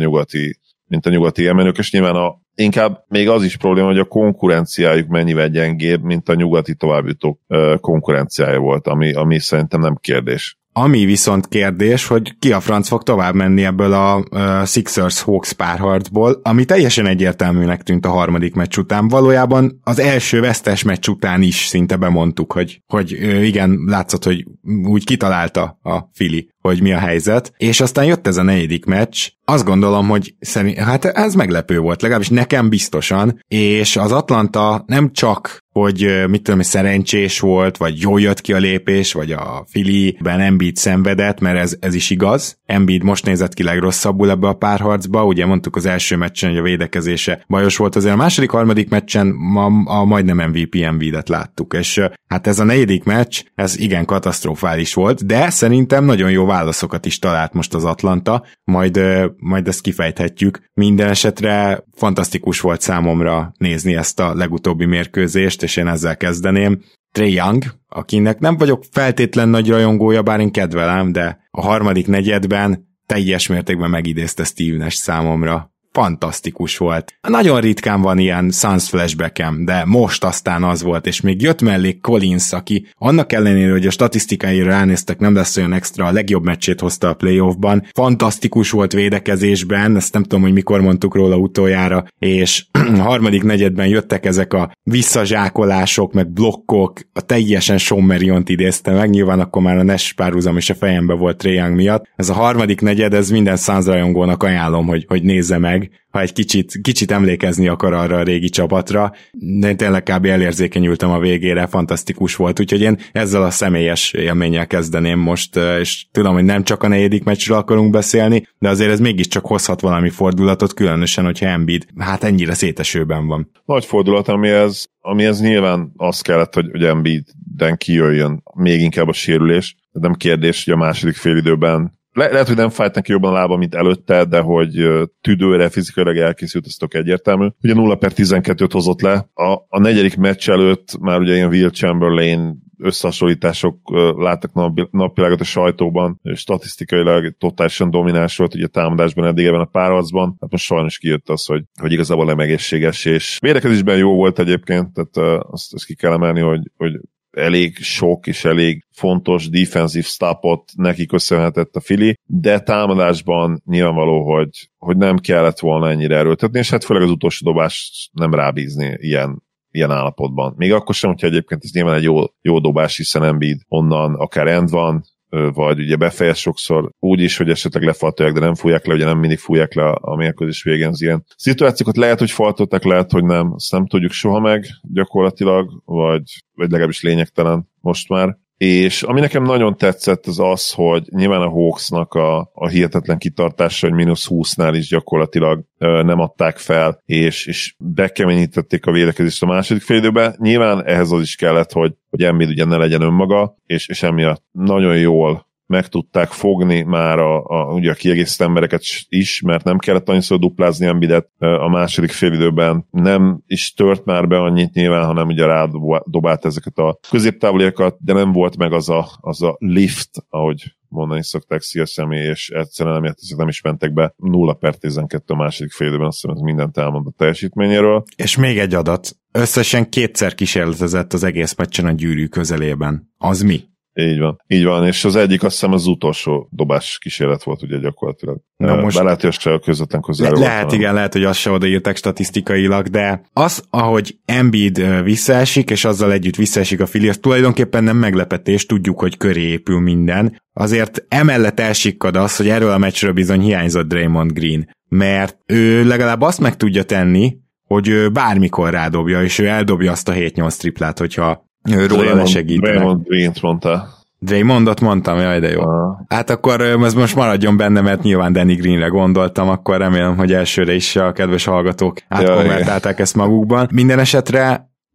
a nyugati emelők, és nyilván inkább még az is probléma, hogy a konkurenciájuk mennyivel gyengébb, mint a nyugati továbbjutók konkurenciája volt, ami szerintem nem kérdés. Ami viszont kérdés, hogy ki a franc fog tovább menni ebből a Sixers-Hawks párharcból, ami teljesen egyértelműnek tűnt a harmadik meccs után. Valójában az első vesztes meccs után is szinte bemondtuk, hogy igen, látszott, hogy úgy kitalálta a Philly, hogy mi a helyzet, és aztán jött ez a negyedik meccs. Azt gondolom, hogy hát ez meglepő volt, legalábbis nekem biztosan, és az Atlanta nem csak hogy mit tudom, szerencsés volt, vagy jól jött ki a lépés, vagy a Philly-ben Embiid szenvedett, mert ez is igaz. Embiid most nézett ki legrosszabbul ebbe a párharcba, ugye mondtuk az első meccsen, hogy a védekezése bajos volt, azért a második-harmadik meccsen a majdnem MVP Embiidet láttuk, és hát ez a negyedik meccs, ez igen katasztrofális volt, de szerintem nagyon jó válaszokat is talált most az Atlanta, majd ezt kifejthetjük. Minden esetre fantasztikus volt számomra nézni ezt a legutóbbi mérkőzést, és én ezzel kezdeném. Trae Young, akinek nem vagyok feltétlen nagy rajongója, bár én kedvelem, de a harmadik negyedben teljes mértékben megidézte Steve Nash számomra. Fantasztikus volt. Nagyon ritkán van ilyen Suns flashbackem, de most aztán az volt, és még jött mellé Collins, aki annak ellenére, hogy a statisztikáira ránéztek, nem lesz olyan extra, a legjobb meccsét hozta a playoffban. Fantasztikus volt védekezésben, ezt nem tudom, hogy mikor mondtuk róla utoljára, és a harmadik negyedben jöttek ezek a visszazsákolások, meg blokkok, a teljesen Sean Mariont idézte meg, nyilván akkor már a Nash párhuzam is a fejembe volt Trae Young miatt. Ez a harmadik negyed, ez minden Suns rajongónak ajánlom, hogy nézze meg, ha egy kicsit emlékezni akar arra a régi csapatra, de én tényleg kb. Elérzékenyültem a végére, fantasztikus volt, úgyhogy én ezzel a személyes élménnyel kezdeném most, és tudom, hogy nem csak a negyedik meccsről akarunk beszélni, de azért ez mégiscsak hozhat valami fordulatot, különösen, hogyha Embiid hát ennyire szétesőben van. Nagy fordulat, amihez nyilván az kellett, hogy Embiiden kijöjjön még inkább a sérülés, de nem kérdés, hogy a második félidőben lehet, hogy nem fájt neki jobban a lába, mint előtte, de hogy tüdőre, fizikailag elkészült, ez tök egyértelmű. Ugye 0/12-t hozott le. A negyedik meccs előtt már ugye ilyen Will Chamberlain összehasonlítások láttak napvilágot a sajtóban, statisztikailag totálisan domináns volt ugye támadásban eddig ebben a párharcban. Hát most sajnos kijött az, hogy igazából nem egészséges, és védekezésben jó volt egyébként, tehát azt ki kell emelni, hogy elég sok és elég fontos defensív stopot neki köszönhetett a Philly, de támadásban nyilvánvaló, hogy nem kellett volna ennyire erőltetni, és hát főleg az utolsó dobást nem rábízni ilyen állapotban. Még akkor sem, hogyha egyébként ez nyilván egy jó dobás, hiszen Embiid onnan akár end van, vagy ugye befejez sokszor úgy is, hogy esetleg lefaltolják, de nem fújják le, ugye nem mindig fújják le a mérkőzés végén az ilyen szituációkat. Lehet, hogy faltolták, lehet, hogy nem. Azt nem tudjuk soha meg gyakorlatilag, vagy legalábbis lényegtelen most már. És ami nekem nagyon tetszett az, hogy nyilván a Hawksnak a hihetetlen kitartása, hogy -20-nál is gyakorlatilag nem adták fel, és bekeményítették a védekezést a második félidőben. Nyilván ehhez az is kellett, hogy Embiid ugye ne legyen önmaga, és emiatt nagyon jól meg tudták fogni már ugye a kiegészítő embereket is, mert nem kellett annyiszor duplázni Embiidet a második félidőben. Nem is tört már be annyit nyilván, hanem ugye rádobált ezeket a középtávoliakat, de nem volt meg az a lift, ahogy mondani szokták CSM, és egyszerűen emiatt ezek nem is mentek be. 0/12 a második félidőben, azt hiszem ez mindent elmond a teljesítményéről. És még egy adat. Összesen 2-szer kísérletezett az egész meccsen a gyűrű közelében. Az mi? Így van, és az egyik azt hiszem az utolsó dobás kísérlet volt ugye gyakorlatilag. Most lehet, hogy az se a közvetlen közel volt. Lehet, hogy azt se odaírták statisztikailag, de az, ahogy Embiid visszaesik, és azzal együtt visszaesik a Philly, az tulajdonképpen nem meglepetés, tudjuk, hogy köré épül minden. Azért emellett elsikkad az, hogy erről a meccsről bizony hiányzott Draymond Green, mert ő legalább azt meg tudja tenni, hogy ő bármikor rádobja, és ő eldobja azt a 7-8 triplát, hogyha róla lesegítenek. Draymond Green-t mondta. Draymondot mondtam, jaj, de jó. Hát akkor ez most maradjon benne, mert nyilván Danny Greenre gondoltam, akkor remélem, hogy elsőre is a kedves hallgatók átkonvertálták ezt magukban. Minden esetre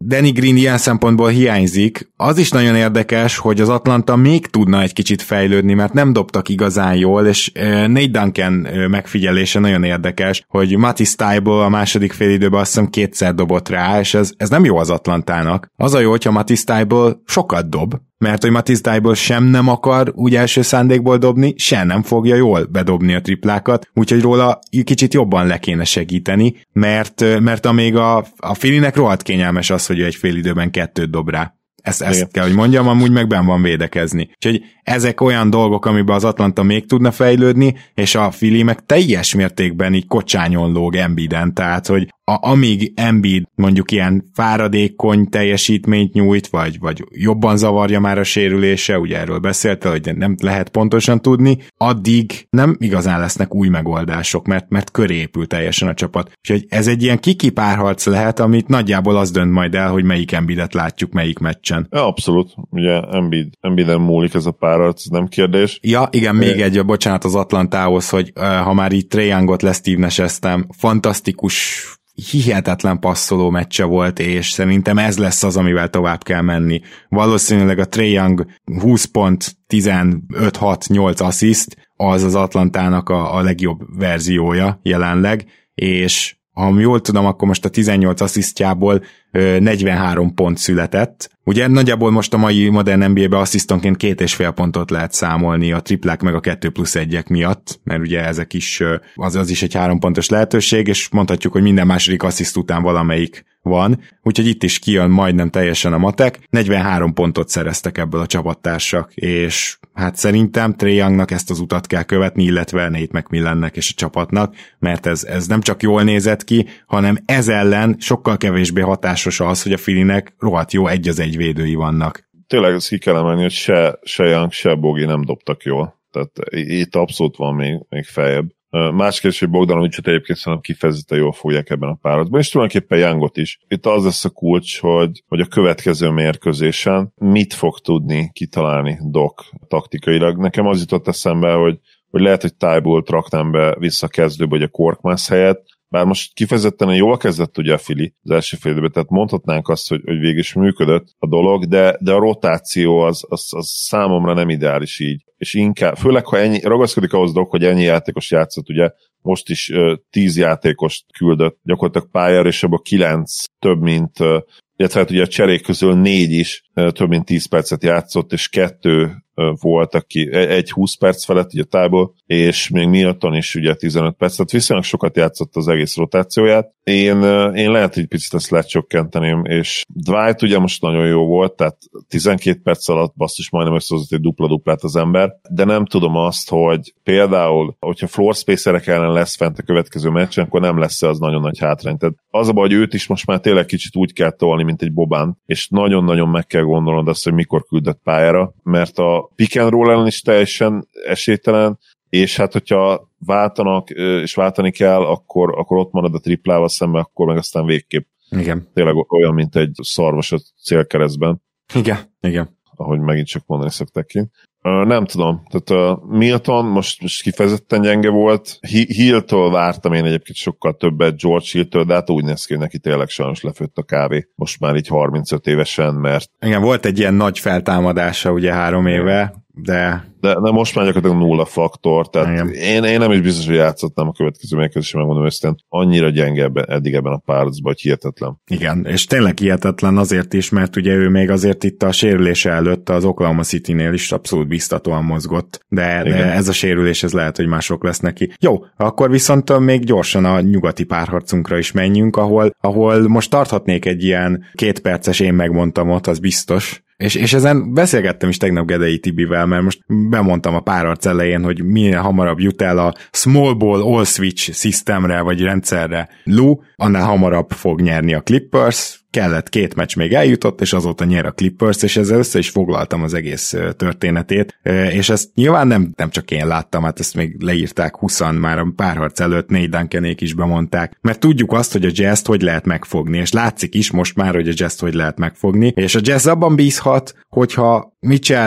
Danny Green ilyen szempontból hiányzik. Az is nagyon érdekes, hogy az Atlanta még tudna egy kicsit fejlődni, mert nem dobtak igazán jól, és Nate Duncan megfigyelése nagyon érdekes, hogy Matisse Thybulle a második félidőben azt hiszem 2-szer dobott rá, és ez nem jó az Atlantának. Az a jó, hogyha Matisse Thybulle sokat dob, mert hogy Matisse Thybulle sem nem akar úgy első szándékból dobni, sem nem fogja jól bedobni a triplákat, úgyhogy róla kicsit jobban le kéne segíteni, mert amíg a Phillynek rohadt kényelmes az, hogy ő egy fél időben 2 dob rá. Ezt kell, hogy mondjam, amúgy meg benn van védekezni. Úgyhogy ezek olyan dolgok, amiben az Atlanta még tudna fejlődni, és a Philly meg teljes mértékben így kocsányon lóg Embiiden, tehát, hogy amíg Embiid mondjuk ilyen fáradékony teljesítményt nyújt, vagy jobban zavarja már a sérülése, ugye erről beszélte, hogy nem lehet pontosan tudni, addig nem igazán lesznek új megoldások, mert köré épül teljesen a csapat. Úgyhogy ez egy ilyen kiki párharc lehet, amit nagyjából az dönt majd el, hogy melyik Embiidet látjuk melyik meccsen. Ja, abszolút. Ugye Embiiden múlik ez a párharc, ez nem kérdés. Ja, igen, még egy, bocsánat az Atlantához, hogy ha már így Trae Youngot Steve Nash-eztem, fantasztikus, hihetetlen passzoló meccse volt, és szerintem ez lesz az, amivel tovább kell menni. Valószínűleg a Trae Young 20 pont, 15-6-8 assziszt, az Atlantának a legjobb verziója jelenleg, és ha jól tudom, akkor most a 18 asszisztjából 43 pont született. Ugye nagyjából most a mai modern NBA-ben asszisztonként 2,5 pontot lehet számolni a triplák meg a 2+1-ek miatt, mert ugye ezek is, az is egy 3 pontos lehetőség, és mondhatjuk, hogy minden második assziszt után valamelyik van, úgyhogy itt is kijön majdnem teljesen a matek. 43 pontot szereztek ebből a csapattársak, és hát szerintem Trae Youngnak ezt az utat kell követni, illetve Nate McMillannek és a csapatnak, mert ez nem csak jól nézett ki, hanem ez ellen sokkal kevésbé hatásos az, hogy a Phillynek rohadt jó 1-1 védői vannak. Tényleg ezt ki kell emelni, hogy se Young, se Bogi nem dobtak jól. Tehát itt abszolút van még feljebb. Más kérdés, hogy Bogdanovicsot egyébként szerintem kifejezetten jól fogják ebben a páratban, és tulajdonképpen Youngot is. Itt az lesz a kulcs, hogy a következő mérkőzésen mit fog tudni kitalálni Doc taktikailag. Nekem az jutott eszembe, hogy lehet, hogy Thybulle-t raknám be visszakezdőbe, hogy a Korkmaz helyett, bár most kifejezetten jól kezdett ugye a Philly az első fél időben, tehát mondhatnánk azt, hogy végig is működött a dolog, de a rotáció az számomra nem ideális így. És inkább, főleg ha ragaszkodik ahhoz Doc, hogy ennyi játékos játszott, ugye most is 10 játékost küldött gyakorlatilag pályára, és abban 9 több mint, illetve hát ugye a cserék közül 4 is több mint 10 percet játszott, és 2 volt, aki egy 20 perc felett, ugye Thybulle, és még Milton is ugye 15 perc, tehát viszonylag sokat játszott az egész rotációját. Én lehet, hogy picit ezt lecsökkenteném, és Dwight ugye most nagyon jó volt, tehát 12 perc alatt basszus majdnem összehozott egy dupla-duplát az ember, de nem tudom azt, hogy például, hogyha floor spacerek ellen lesz fent a következő meccsen, akkor nem lesz az nagyon nagy hátrány. Tehát az a baj, hogy őt is most már tényleg kicsit úgy kell tolni, mint egy Boban, és nagyon-nagyon meg kell gondolnod azt, hogy mikor küldött pályára, mert a pick and roll ellen is teljesen esélytelen, és hát hogyha váltanak, és váltani kell, akkor ott marad a triplával szemben, akkor meg aztán végképp. Igen. Tényleg olyan, mint egy szarvas a célkeresztben. Igen. Ahogy megint csak mondani szokták ki. Nem tudom, tehát Milton most kifejezetten gyenge volt. Hill-től vártam én egyébként sokkal többet, George Hill-től, de hát úgy néz ki, hogy neki tényleg sajnos lefőtt a kávé. Most már így 35 évesen, mert... Igen, volt egy ilyen nagy feltámadása ugye 3 éve, de most már gyakorlatilag nulla faktor, tehát én nem is biztos, hogy játszottam a következő mérkőzésen, megmondom őszintén, annyira gyenge eddig ebben a párharcban, hogy hihetetlen. Igen, és tényleg hihetetlen azért is, mert ugye ő még azért itt a sérülése előtt az Oklahoma City-nél is abszolút biztatóan mozgott, de ez a sérülés, ez lehet, hogy mások lesz neki. Jó, akkor viszont még gyorsan a nyugati párharcunkra is menjünk, ahol most tarthatnék egy ilyen 2 perces én megmondtam ott, az biztos. És ezen beszélgettem is tegnap Gedei Tibivel, mert most bemondtam a párharc elején, hogy minél hamarabb jut el a small ball all switch systemre, vagy rendszerre Lou, annál hamarabb fog nyerni a Clippers. Kellett 2 meccs még eljutott, és azóta nyer a Clippers, és ezzel össze is foglaltam az egész történetét, és ezt nyilván nem csak én láttam, hát ezt még leírták 20-an már a párharc előtt, Nate Duncanék is bemondták, mert tudjuk azt, hogy a Jazz-t hogy lehet megfogni, és látszik is most már, hogy a Jazz-t hogy lehet megfogni, és a Jazz abban bízhat, hogyha Mitchell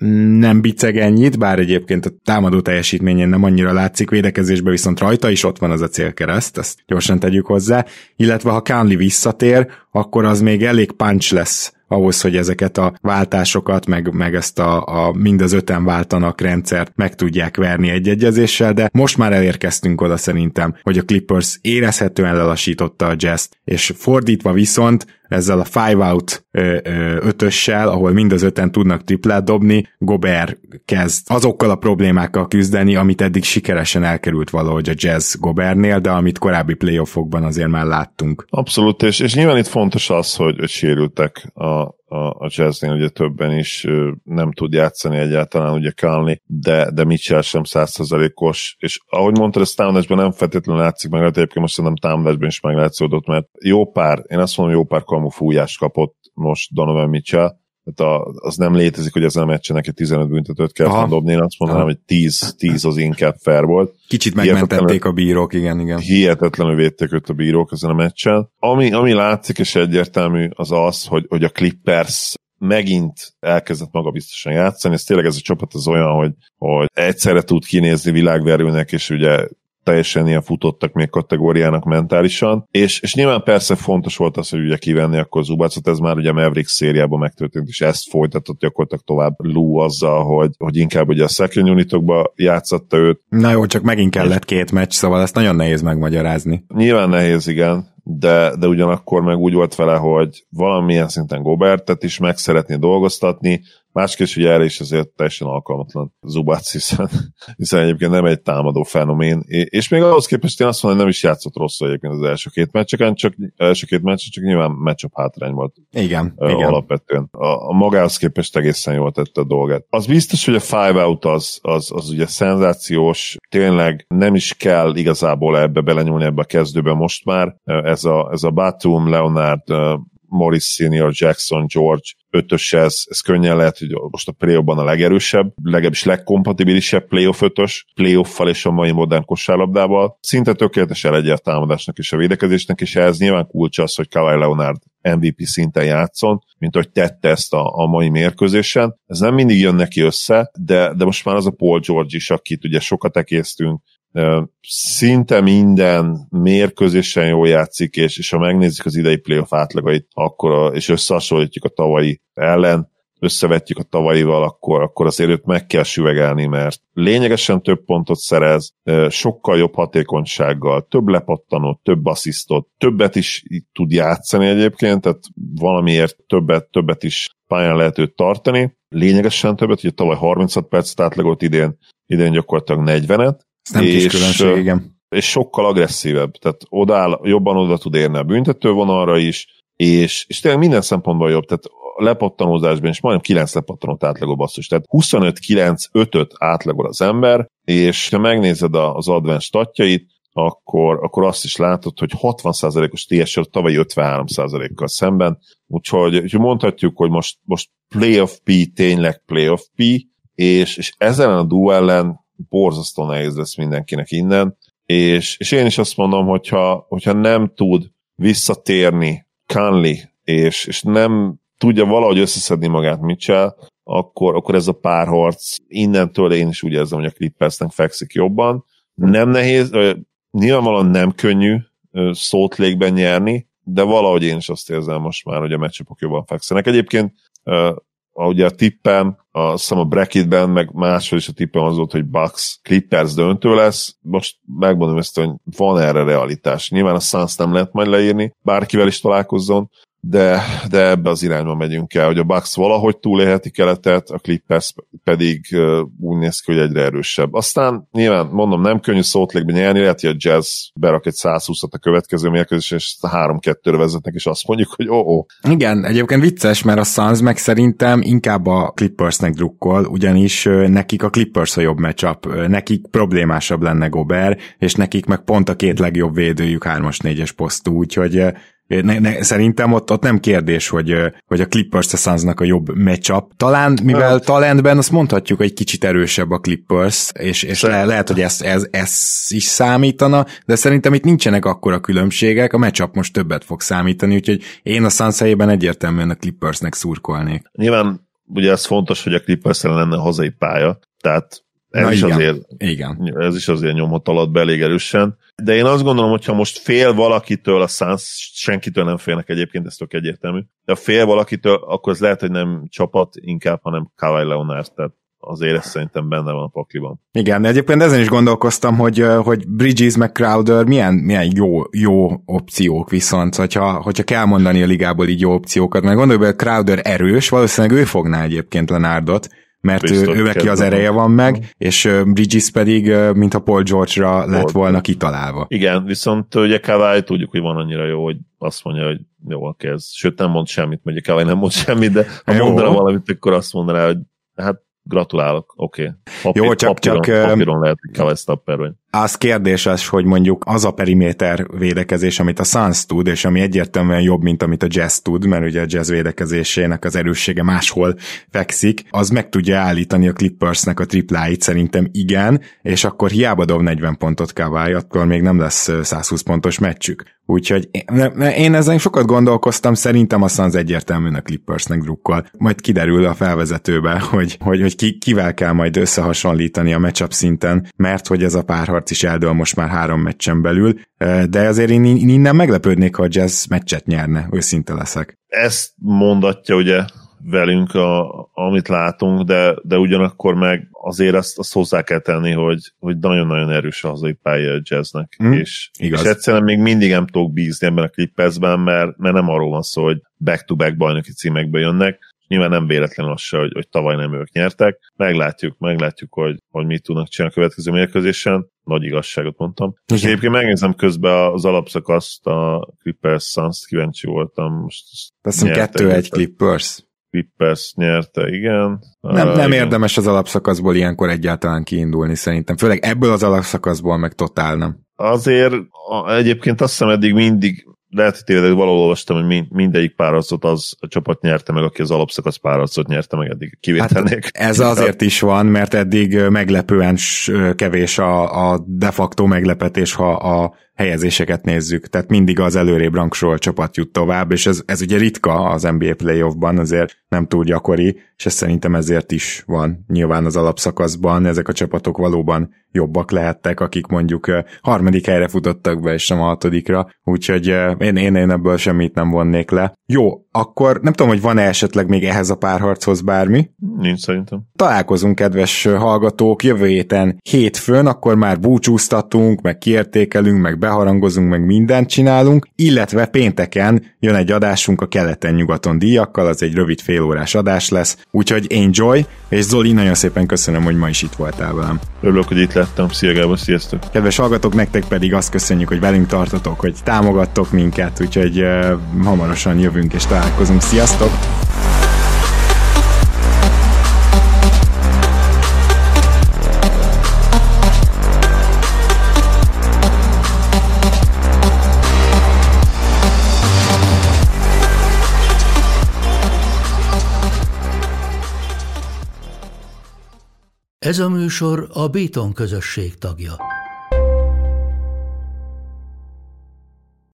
nem biceg ennyit, bár egyébként a támadó teljesítményén nem annyira látszik, védekezésben viszont rajta is ott van az a célkereszt, ezt gyorsan tegyük hozzá, illetve ha Conley visszatér, akkor az még elég punch lesz ahhoz, hogy ezeket a váltásokat, meg ezt a mind az 5-en váltanak rendszert meg tudják verni egy egyezéssel, de most már elérkeztünk oda szerintem, hogy a Clippers érezhetően lelassította a Jazz-t, és fordítva viszont ezzel a 5-out 5-össel, ahol mind az 5-en tudnak triplát dobni, Gobert kezd azokkal a problémákkal küzdeni, amit eddig sikeresen elkerült valahogy a Jazz Gobertnél, de amit korábbi playoffokban azért már láttunk. Abszolút, és nyilván itt fontos az, hogy sérültek a Jazznél, ugye többen is nem tud játszani egyáltalán, ugye Conley, de Mitchell sem 100%-os, és ahogy mondtad, ez támadásban nem feltétlenül látszik meg, hát egyébként most szerintem támadásban is meglátszódott, mert én azt mondom, jó pár kamufújást kapott most Donovan Mitchell, tehát az nem létezik, hogy ezen a meccsen neki 15 büntetőt kell dobni, én azt mondanám, hogy 10 az inkább fair volt. Kicsit megmentették a bírók, igen. Hihetetlenül védték őt a bírók ezen a meccsen. Ami látszik és egyértelmű az, hogy a Clippers megint elkezdett magabiztosan játszani, ez tényleg ez a csapat az olyan, hogy egyszerre tud kinézni világverőnek, és ugye teljesen ilyen futottak még kategóriának mentálisan, és nyilván persze fontos volt az, hogy ugye kivenni akkor Zubacot, ez már ugye Mavericks szériában megtörtént, és ezt folytatott gyakorlatilag tovább Lou azzal, hogy inkább ugye a second unitokba játszatta őt. Na jó, csak megint kellett 2 meccs, szóval ezt nagyon nehéz megmagyarázni. Nyilván nehéz, igen, de ugyanakkor meg úgy volt vele, hogy valamilyen szinten Gobertet is meg szeretné dolgoztatni, másképp ugye erre is azért teljesen alkalmatlan Zubac, hiszen egyébként nem egy támadó fenomén, és még ahhoz képest én azt mondom, hogy nem is játszott rosszul egyébként az első két meccsen, csak nyilván matchup hátrány volt. Igen. Alapvetően. A magához képest egészen jól tette a dolgát. Az biztos, hogy a 5-out az ugye szenzációs, tényleg nem is kell igazából ebbe belenyúlni ebbe a kezdőbe most már. Ez a Batum, Leonard, Morris Senior, Jackson, George 5-ös, ez könnyen lehet, hogy most a playoffban a legerősebb, legalábbis legkompatibilisebb playoff 5-ös, playoff-fal és a mai modern kosárlabdával. Szinte tökéletes elegye a támadásnak és a védekezésnek, és ez nyilván kulcs az, hogy Kawhi Leonard MVP szinten játszon, mint hogy tette ezt a mai mérkőzésen. Ez nem mindig jön neki össze, de most már az a Paul George is, akit ugye sokat ekésztünk, szinte minden mérkőzésen jól játszik, és ha megnézzük az idei playoff átlagait, és összehasonlítjuk a tavalyi ellen, összevetjük a tavalyival, akkor azért őt meg kell süvegelni, mert lényegesen több pontot szerez, sokkal jobb hatékonysággal, több lepattanót, több asszisztot, többet is tud játszani egyébként, tehát valamiért többet is pályán lehet őt tartani, lényegesen többet, ugye tavaly 36 percet átlagolt, idén gyakorlatilag 40-et, ez nem kis különbség, igen. És sokkal agresszívebb, tehát jobban oda tud érni a büntetővonalra is, és tényleg minden szempontból jobb, tehát a lepattanózásban is majdnem 9 lepattanót átlagol basszus, tehát 25-9-5-öt átlagol az ember, és ha megnézed az advanced statjait, akkor azt is látod, hogy 60%-os TSR tavalyi 53%-kal szemben, úgyhogy mondhatjuk, hogy most playoff P, tényleg playoff P, és ezen a duellen borzasztó nehéz lesz mindenkinek innen, és én is azt mondom, hogyha nem tud visszatérni Conley, és nem tudja valahogy összeszedni magát Mitchell, akkor ez a párharc innentől én is úgy érzem, hogy a Clippersnek fekszik jobban. Nem nehéz, nyilvánvalóan nem könnyű Salt Lake-ben nyerni, de valahogy én is azt érzem most már, hogy a matchupok jobban fekszenek. Egyébként ugye a tippem, azt hiszem a bracketben, meg máshol is a tippem az volt, hogy Bucks Clippers döntő lesz. Most megmondom ezt, hogy van erre realitás. Nyilván a Suns nem lehet majd leírni, bárkivel is találkozzon, de ebbe az irányba megyünk el, hogy a Bucks valahogy túlélheti keletet, a Clippers pedig úgy néz ki, hogy egyre erősebb. Aztán nyilván, mondom, nem könnyű Salt Lake-ben nyerni, lehet, hogy a Jazz berak egy 120-at a következő mérkőzésen, és 3-2-re vezetnek, és azt mondjuk, hogy Igen, egyébként vicces, mert a Suns meg szerintem inkább a Clippersnek drukkol, ugyanis nekik a Clippers a jobb matchup, nekik problémásabb lenne Gobert, és nekik meg pont a 2 legjobb védőjük 3-as, 4-es posztú, úgyhogy szerintem ott nem kérdés, hogy a Clippers a Sunsnak a jobb matchup. Talán, mivel talentben azt mondhatjuk, hogy egy kicsit erősebb a Clippers, és lehet, hogy ez is számítana, de szerintem itt nincsenek akkora különbségek, a matchup most többet fog számítani, úgyhogy én a Suns helyében egyértelműen a Clippersnek szurkolnék. Nyilván ugye ez fontos, hogy a Clippers-en lenne hazai pálya, tehát ez is azért nyomhat alatt be elég erősen. De én azt gondolom, hogyha most fél valakitől, a Suns senkitől nem félnek egyébként, ez tök egyértelmű, de ha fél valakitől, akkor ez lehet, hogy nem csapat inkább, hanem Kawhi Leonard, tehát azért ez szerintem benne van a pakliban. Igen, de egyébként ezen is gondolkoztam, hogy Bridges meg Crowder milyen jó opciók viszont, hogyha kell mondani a ligából így jó opciókat, mert gondolj be, hogy Crowder erős, valószínűleg ő fogná egyébként Leonardot, mert ő neki az ereje van meg, és Bridges pedig, mintha Paul George-ra lett volna kitalálva. Igen, viszont ugye Kawhi tudjuk, hogy van annyira jó, hogy azt mondja, hogy jól kezd. Sőt, nem mond semmit, mert ugye Kawhi nem mond semmit, de ha mondaná valamit, akkor azt mondaná, hogy hát gratulálok, oké. Jó, csak papíron lehet, hogy Kawhi Stapper vagy. Az kérdéses, hogy mondjuk az a periméter védekezés, amit a Suns tud, és ami egyértelműen jobb, mint amit a Jazz tud, mert ugye a Jazz védekezésének az erőssége máshol fekszik, az meg tudja állítani a Clippersnek a tripláit, szerintem igen, és akkor hiába dob 40 pontot Kawhi, akkor még nem lesz 120 pontos meccsük. Úgyhogy én ezen sokat gondolkoztam, szerintem a Suns egyértelműen a Clippersnek drukkol. Majd kiderül a felvezetőbe, hogy kivel kell majd összehasonlítani a matchup szinten, mert hogy ez a párharc is eldől most már 3 meccsen belül, de azért én innen meglepődnék, ha a Jazz meccset nyerne, őszinte leszek. Ezt mondatja ugye velünk, amit látunk, de ugyanakkor meg azért azt hozzá kell tenni, hogy nagyon-nagyon erős a hazai pálya a Jazznek, és egyszerűen még mindig nem tudok bízni ebben a Clippersben, mert nem arról van szó, hogy back-to-back bajnoki címekbe jönnek, nyilván nem véletlenül az se, hogy tavaly nem ők nyertek. Meglátjuk, hogy mit tudnak csinálni a következő mérkőzésen. Nagy igazságot mondtam. És egyébként megnézem közben az alapszakaszt, a Clippers Suns, kíváncsi voltam. Most azt hiszem 2-1 Clippers. Clippers nyerte, igen. Nem igen. Érdemes az alapszakaszból ilyenkor egyáltalán kiindulni szerintem. Főleg ebből az alapszakaszból meg totál nem. Azért egyébként azt hiszem eddig mindig lehet, hogy tényleg valahol olvastam, hogy mindegyik párharcot az a csapat nyerte meg, aki az alapszakasz párharcot nyerte meg eddig kivételnék. Hát ez azért is van, mert eddig meglepően kevés a de facto meglepetés, ha a helyezéseket nézzük, tehát mindig az előrébb rangsorolt csapat jut tovább, és ez ugye ritka az NBA playoffban, azért nem túl gyakori, és ez szerintem ezért is van. Nyilván az alapszakaszban ezek a csapatok valóban jobbak lehettek, akik mondjuk 3. helyre futottak be, és nem a 6-ra, úgyhogy én ebből semmit nem vonnék le. Jó, akkor nem tudom, hogy van-e esetleg még ehhez a párharchoz bármi? Nincs szerintem. Találkozunk, kedves hallgatók, jövő héten hétfőn, akkor már búcsúztatunk, meg kiértékelünk, meg beharangozunk, meg mindent csinálunk, illetve pénteken jön egy adásunk a keleten-nyugaton díjakkal, az egy rövid félórás adás lesz, úgyhogy enjoy, és Zoli, nagyon szépen köszönöm, hogy ma is itt voltál velem. Örülök, hogy itt lettem. Szia Gábor, sziasztok! Kedves hallgatók, nektek pedig azt köszönjük, hogy velünk tartotok, hogy támogattok minket, úgyhogy hamarosan jövünk és találkozunk. Sziasztok! Ez a műsor a Béton közösség tagja.